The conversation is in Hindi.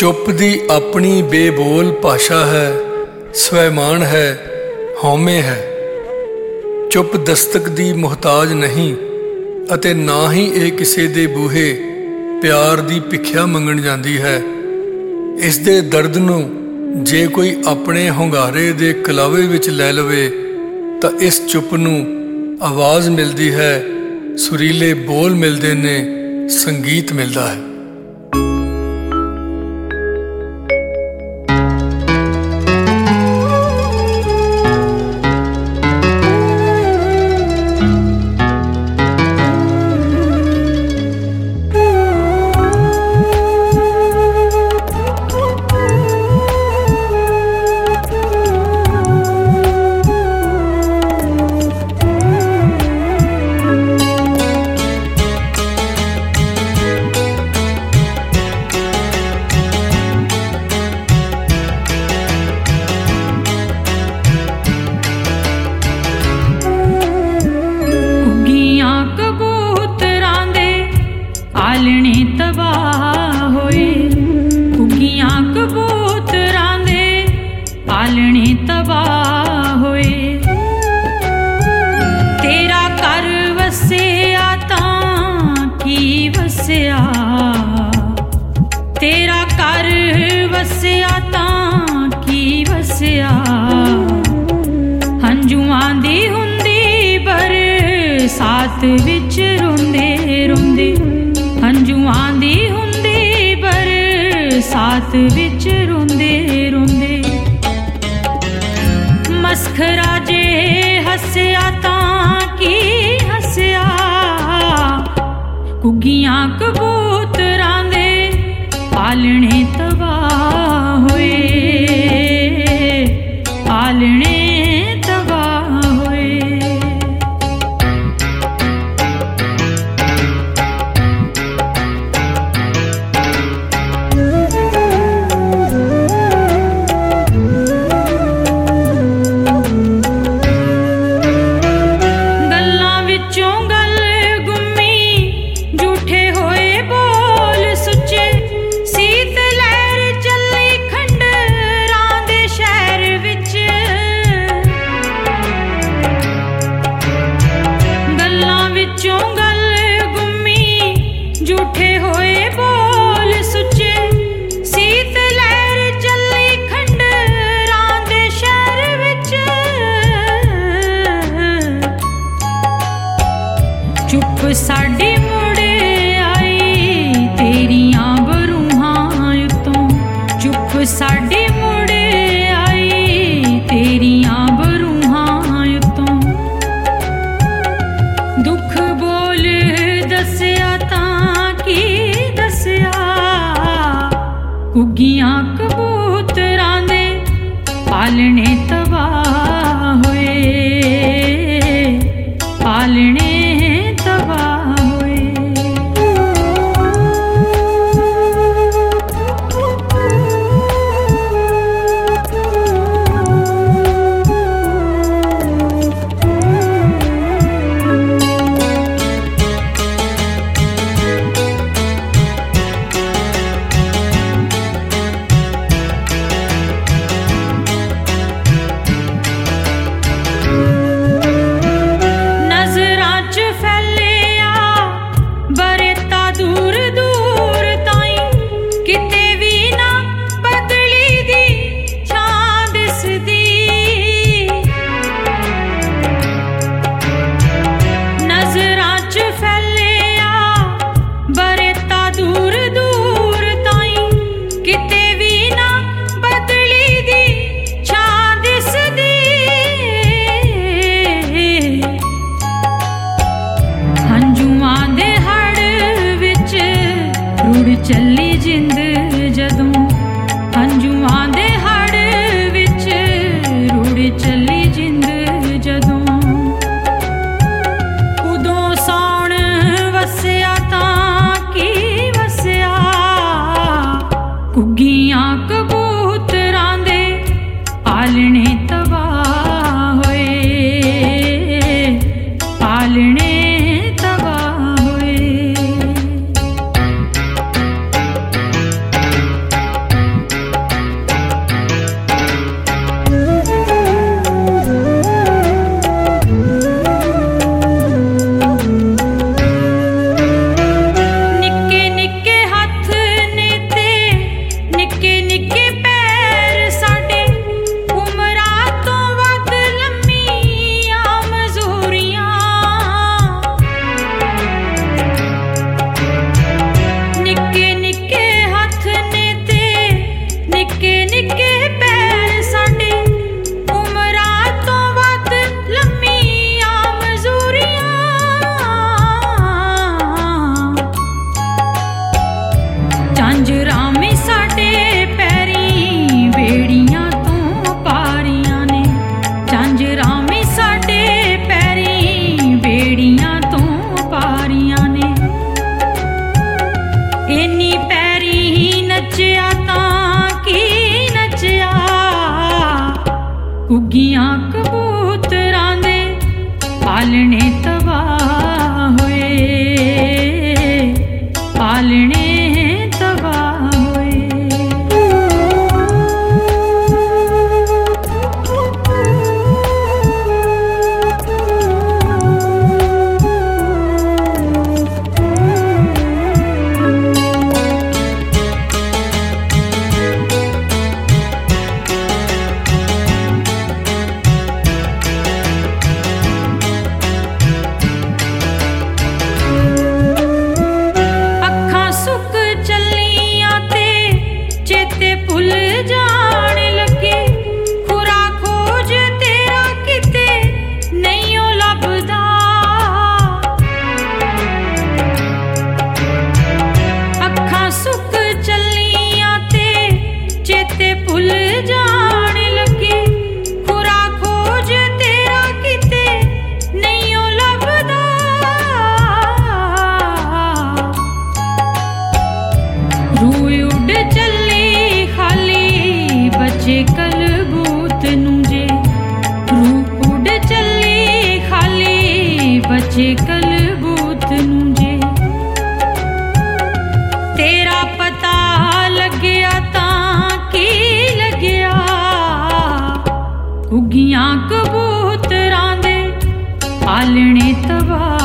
चुप दी अपनी बेबोल भाषा है, स्वैमान है, हौमे है। चुप दस्तक दी मुहताज नहीं अते ना ही ये किसी दे बूहे प्यार दी भिख्या मंगण जांदी है। इस दे दर्द नूं जे कोई अपने हुंगारे दे कलावे विच लै लवे तां इस चुप नूं आवाज़ मिलदी है, सुरीले बोल मिलदे ने, संगीत मिलदा है। आलणे तबाह होए, घुग्गियां कबूतरां दे आलणे तबाह होए। तेरा घर वसिया तां की वसिया, तेरा घर वसिया तां की वसिया। हंजुआं दी हुंदी बरसात विच रोंदे रोंदे, हंजुआं दी हुंदी बरसात विच रोंदे रोंदे। मसखरा जे हसिया तां की हसिया, घुग्गियां कबूतरां दे आलणे तबाह होए, आलणे तबाह होए। चुप साडी मुड़ आई तेरियां बरूहां उत्तों, चुप साडी मुड़ आई तेरियां बरूहां उत्तों। दुख बोल दसिया तां की दसिया, घुग्गियां कबूतरां दे आलणे तबाह होए, आलणे तबाह होए। चली जिंद जदों हंजुआं दे हड़ विच रुड़ चली जिंद जदों। उदों सौण वसिया तां की वसिया, घुग्गियां कबूतरां दे आलणे तबाह होए, आलणे तबाह होए। पालने तबाह होए, पालने तबाह होए। कलबूत नूंजे रूप उड़ चले खाली बचे कलबूत नूंजे। तेरा पता लग्या तां की लग्या उगियां कबूतरां दे पालने तबाह